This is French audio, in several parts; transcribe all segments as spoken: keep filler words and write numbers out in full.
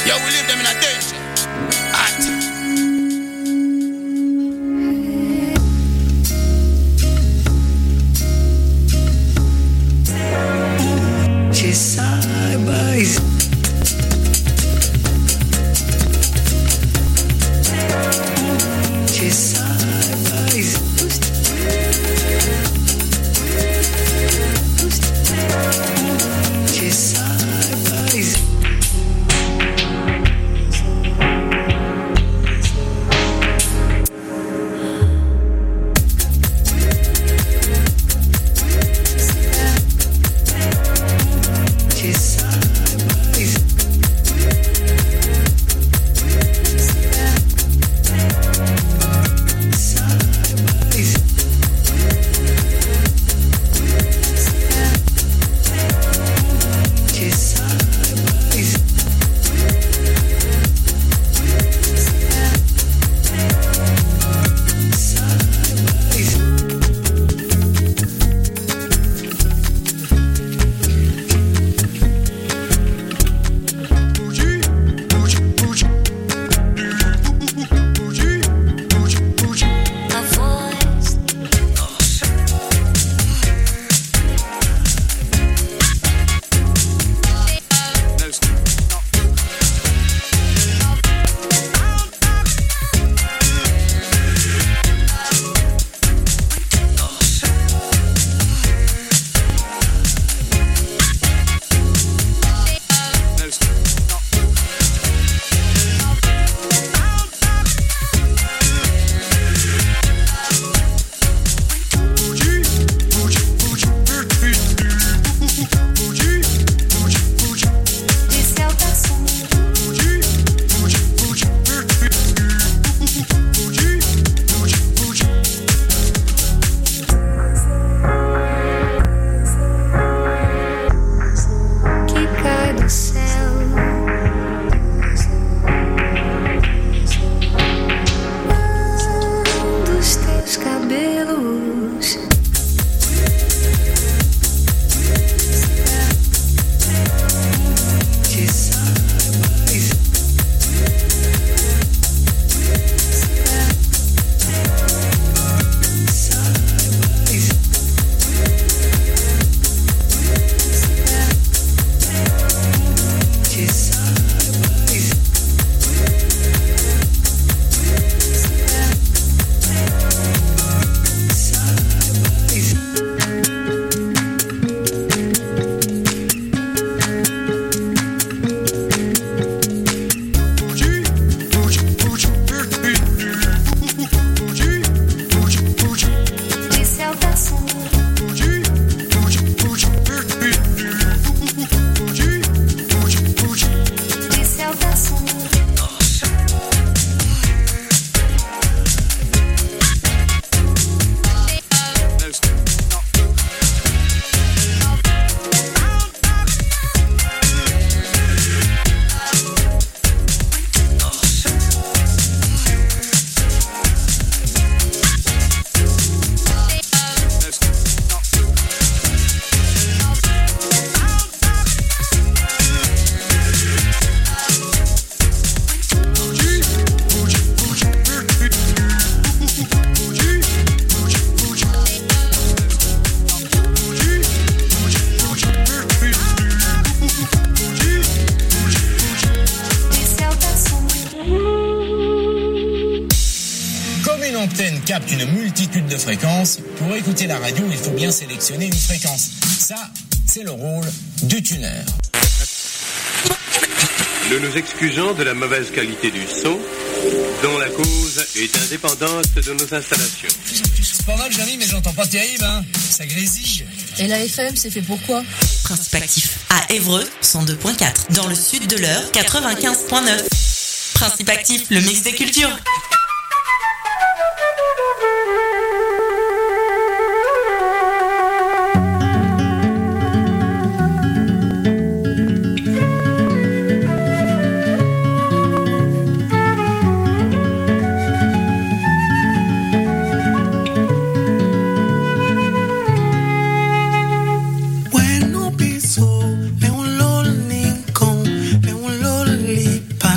Yo, we leave them in a danger. Hot. Te saibas. Te saibas. Te saibas. capte une multitude de fréquences. Pour écouter la radio, il faut bien sélectionner une fréquence. Ça, c'est le rôle du tuner. Nous nous excusons de la mauvaise qualité du son, dont la cause est indépendante de nos installations. C'est pas mal, Johnny, mais j'entends pas terrible, hein. Ça grésille. Et la F M, c'est fait pour quoi? Principe actif. À Évreux, cent deux virgule quatre. Dans le sud de l'Eure, quatre-vingt-quinze virgule neuf. Principe actif, le mix des cultures. Bueno piso, le un lol nincon, le un lol lipa.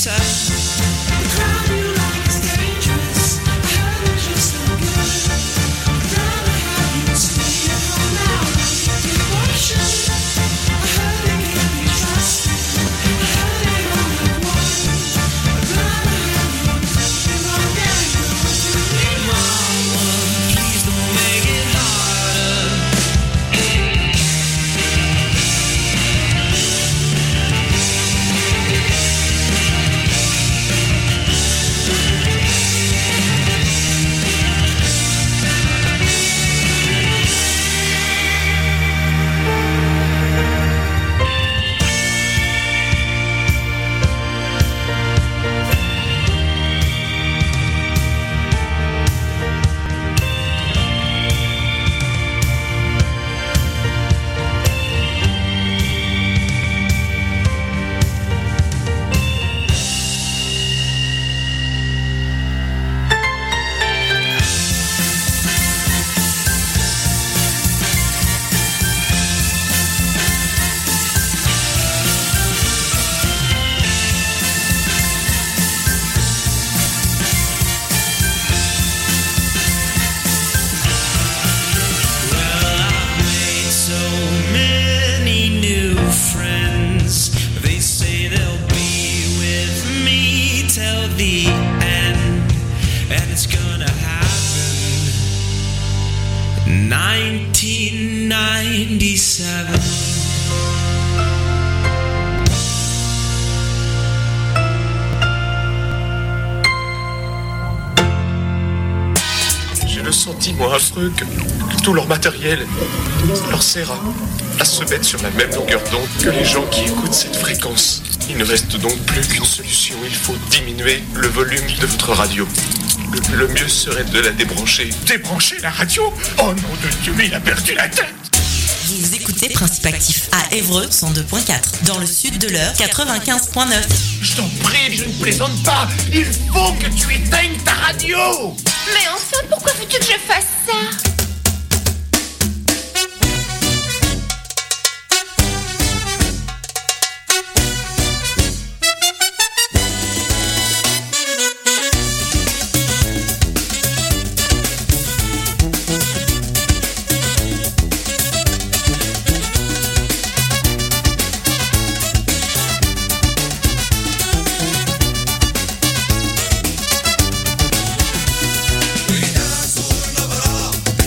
nineteen ninety-seven. J'ai le sentiment affreux que, que tout leur matériel leur sert à, à se mettre sur la même longueur d'onde que les gens qui écoutent cette fréquence. Il ne reste donc plus qu'une solution, il faut diminuer le volume de votre radio. Le, le mieux serait de la débrancher. Débrancher la radio ? Oh nom de Dieu, mais il a perdu la tête. Vous écoutez Principe Actif à Évreux cent deux point quatre, dans le sud de l'Eure quatre-vingt-quinze point neuf. Je t'en prie, je ne plaisante pas. Il faut que tu éteignes ta radio. Mais enfin, pourquoi veux-tu que je fasse ça ? Sul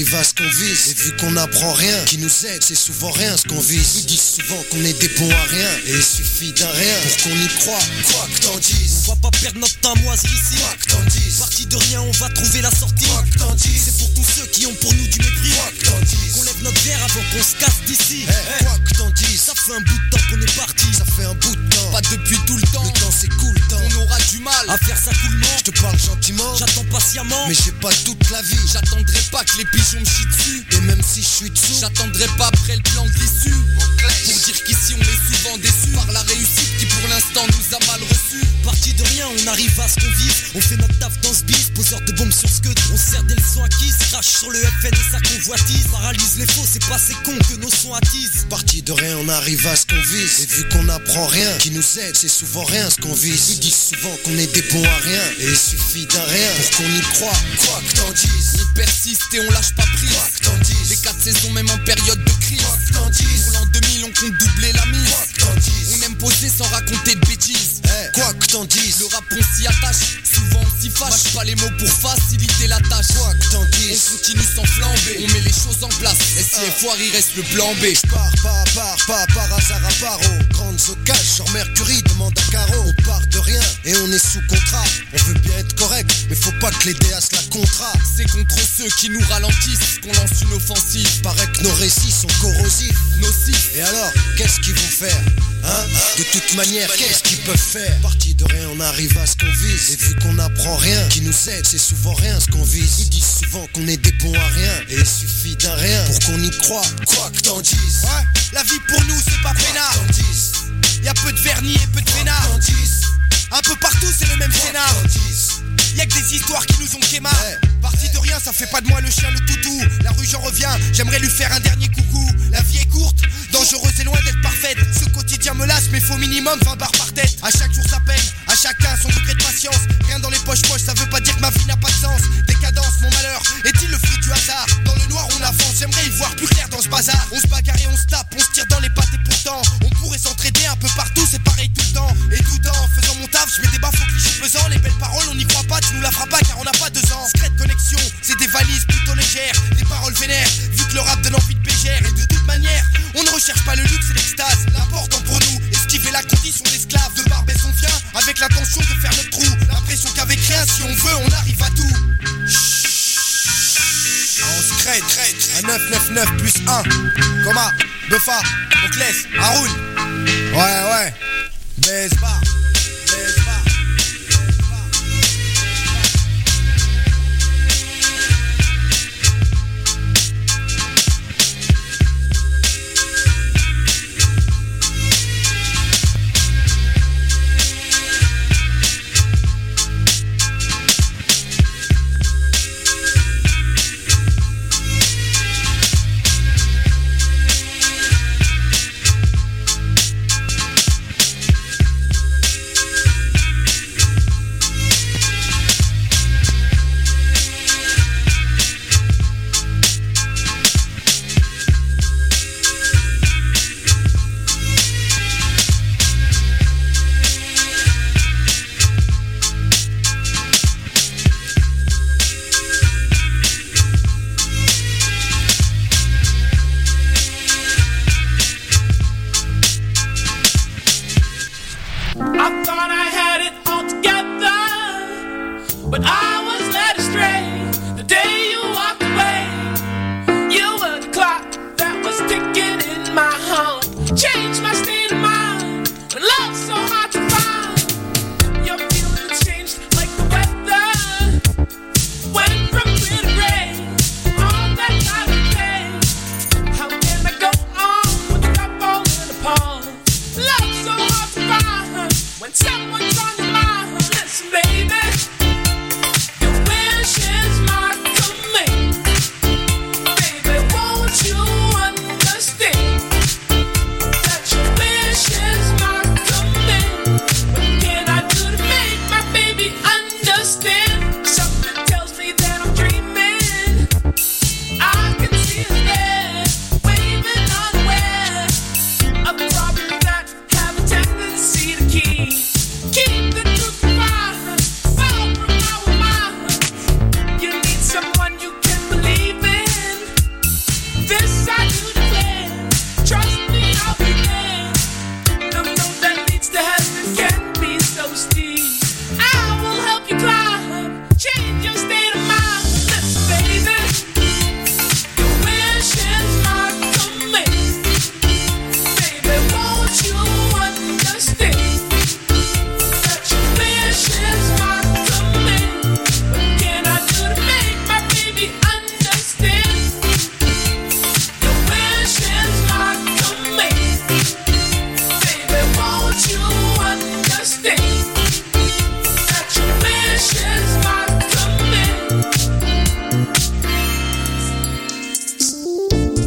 arrive à ce qu'on vise. Et vu qu'on n'apprend rien, qui nous aide, c'est souvent rien ce qu'on vise. Ils disent souvent qu'on est des bons à rien, et il suffit d'un rien pour qu'on y croit, quoi que t'en dises. On va pas perdre notre temps moisi ici, quoi que t'en dises. Parti de rien, on va trouver la sortie, quoi que t'en dises. C'est pour tous ceux qui ont pour nous du mépris, quoi que t'en dises. Qu'on lève notre verre avant qu'on se casse d'ici, hey, hey. Quoi que t'en dises. Ça fait un bout de temps qu'on est parti, ça fait un bout de temps, pas depuis tout le temps. Le temps c'est cool, temps. On aura du mal à faire ça coolement. Je te parle gentiment, j'attends patiemment, mais j'ai pas toute la vie. J'attendrai pas que les pigeons me chient dessus, et même si je suis dessous, j'attendrai pas après le plan de l'issue, pour dire qu'ici on est souvent déçus par la réussite qui pour l'instant nous a mal reçus. Parti de rien, on arrive à ce qu'on vise. On fait notre taf dans ce bis, poseur de bombes sur scud. On sert des leçons acquises, crache sur le F N et sa convoitise. Paralyse les faux, c'est pas ces cons que nos sons attisent. Parti de rien, on arrive à ce qu'on vise. Et vu qu'on n'apprend rien, qui nous aide, c'est souvent rien ce qu'on vise. Ils disent souvent qu'on est des bons à rien, et il suffit d'un rien pour qu'on y croit, quoi que t'en dises. On persiste et on lâche pas prise, quoi que t'en dises. Les quatre saisons même en période de crise, quoi que t'en dises. Pour l'an deux mille on compte doubler la mise, quoi que t'en dises. On aime poser sans raconter de bêtises, hey, quoi que t'en dises. Le rap on s'y attache, souvent on s'y fâche. Mâche pas les mots pour faciliter la tâche, quoi que t'en dises. On continue sans flamber, on met les choses en place. Et si est foire il reste le plan B. J'pars pas à part, pas par hasard à part aux grandes occasions, genre Mercury demande à Caro. On part de rien et on est sous contrat. On veut bien être correct, mais faut pas que les D A se la contrat. C'est contre ceux qui nous ralentissent qu'on lance une offensive. Paraît que nos récits sont corrosifs, nocifs. Et alors, qu'est-ce qu'ils vont faire, hein? De toute manière, qu'est-ce qu'ils peuvent faire? Parti de rien, on arrive à ce qu'on vise. Et vu qu'on n'apprend rien, qui nous aide, c'est souvent rien ce qu'on vise. Ils disent souvent qu'on est des bons à rien, et il suffit d'un rien pour qu'on y croit, quoi que t'en dises. Ouais, la vie pour nous c'est pas peinard. Y'a peu de vernis et peu de vénard. Un peu partout c'est le même scénar. Y'a que des histoires qui nous ont quémar. Hey, Parti hey. de rien, ça fait pas de moi le chien le toutou. La rue j'en reviens, j'aimerais lui faire un dernier coucou. La vie est courte, dangereuse et loin d'être parfaite. Ce quotidien me lasse mais faut minimum vingt barres par tête. À chaque jour sa peine, à chacun son degré de patience. Rien dans les poches poches, ça veut pas dire que ma vie n'a pas de sens. Décadence, mon malheur, est-il le fruit du hasard? Dans le noir on avance, j'aimerais y voir plus clair dans ce bazar. On se bagarre et on se tape, on se tire dans les pattes et pourtant on pourrait s'entraider un peu partout, c'est pareil tout le temps. Et tout en faisant mon taf, je mets des baffes aux clichés pesants. Les belles paroles on n'y croit pas, tu nous la feras pas car on n'a pas deux ans. Secret de connexion, c'est des valises plutôt légères. Des paroles vénères, vu que le rap donne envie de bégère. Et de toute manière, on ne recherche pas le luxe et l'extase. L'important pour nous est ce qui fait la condition d'esclave. De Barbès on vient avec l'intention de faire notre trou. L'impression qu'avec rien, si on veut, on arrive à tout. On se crête, un neuf neuf neuf plus un. Coma, Buffa, Oclès, Haroun. Ouais, ouais, baisse pas, baisse pas.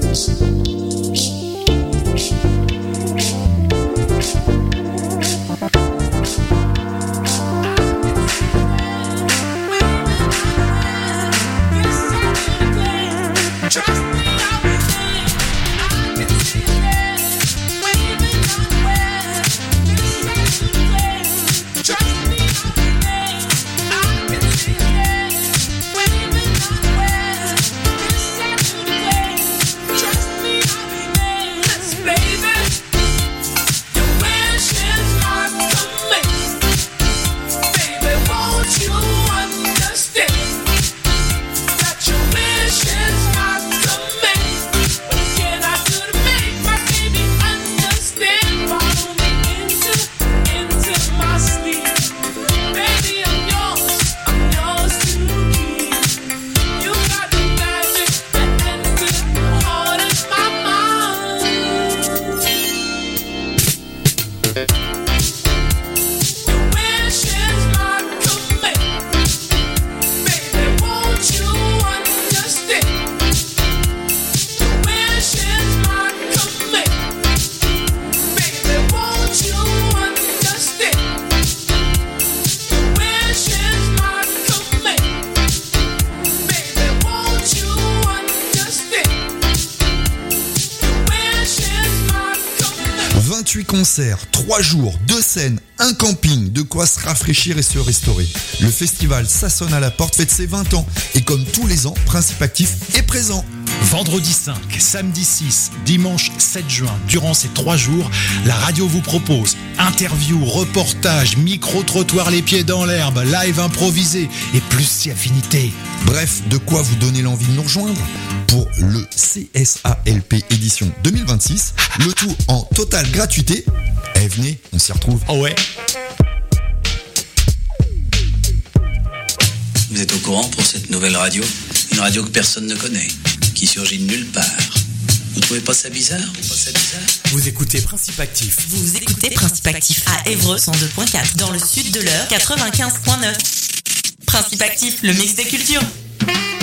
vingt-huit concerts, trois jours, deux scènes, un camping, de quoi se rafraîchir et se restaurer. Le festival Ça sonne à la porte fête ses vingt ans et comme tous les ans, Principe Actif est présent. Vendredi cinq, samedi six, dimanche sept juin, durant ces trois jours, la radio vous propose interviews, reportages, micro-trottoirs les pieds dans l'herbe, live improvisé et plus si affinité. Bref, de quoi vous donner l'envie de nous rejoindre pour le C S A L P édition deux mille vingt-six, le tout en totale gratuité. Eh venez, on s'y retrouve. Oh ouais. Vous êtes au courant pour cette nouvelle radio? Une radio que personne ne connaît, qui surgit de nulle part. Vous trouvez pas ça bizarre? Vous trouvez pas ça bizarre? Vous écoutez Principe Actif. Vous écoutez Principe Actif à Évreux cent deux point quatre, dans le sud de l'Eure quatre-vingt-quinze point neuf. Principe Actif, le mix des cultures.